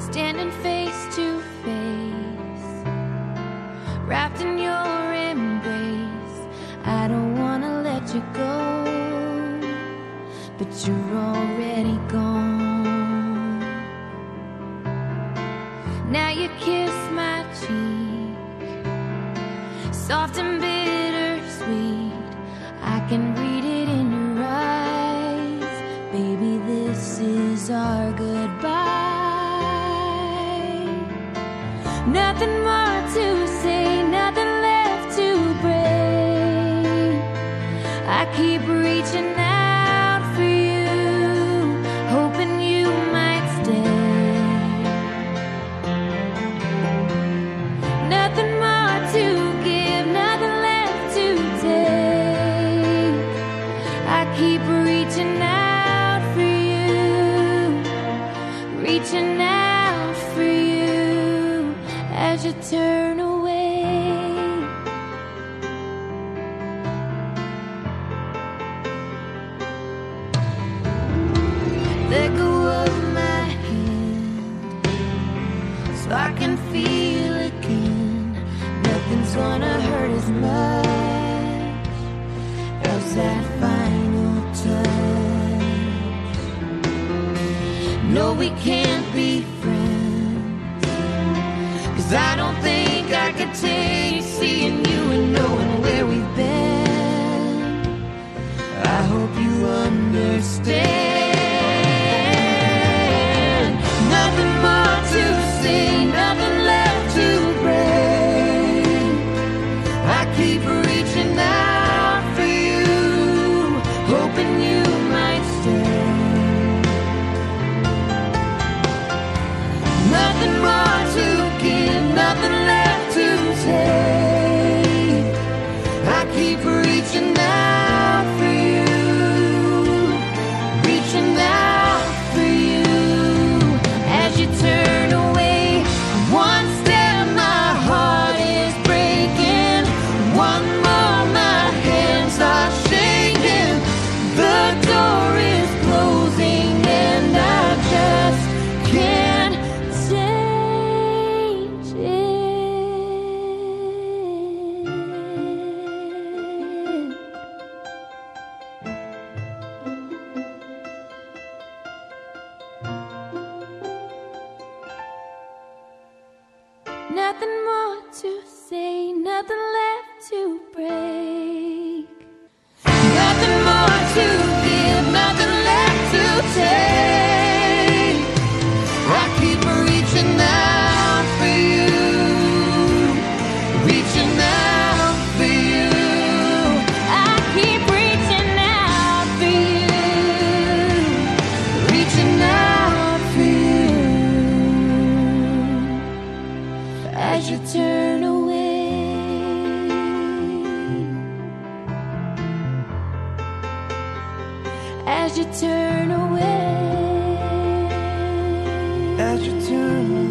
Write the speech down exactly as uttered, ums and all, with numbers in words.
standing face to face, wrapped in your embrace. I don't wanna let you go, but you're already gone. Now you kiss my cheek, soft and bittersweet. I can read it in your eyes, baby, this is our goodbye. Nothing more to say, nothing left to break. I keep reaching out for you, hoping you might stay. Nothing more to give, nothing left to take. I keep reaching out for you, reaching out for you as you turn away. Let go of my hand so I can feel again. Nothing's gonna hurt as much as that final touch. No, we can't be friends, 'cause I don't think I could take seeing you and knowing where we've been. I hope you understand. Nothing more to say, nothing left to break. I keep reaching out for you, hoping you might stay. Nothing more to give, nothing left to take. I keep reaching out for you, reaching out for you as you turn away. One step, my heart is breaking. One more, my hands are shaking. The door is closing and I just can't change it. Nothing more to say, nothing left to break. Nothing more to give, nothing left to take. I keep reaching out for you, reaching out for you. I keep reaching out for you, reaching out for you as you turn away. As you turn away, as you turn away.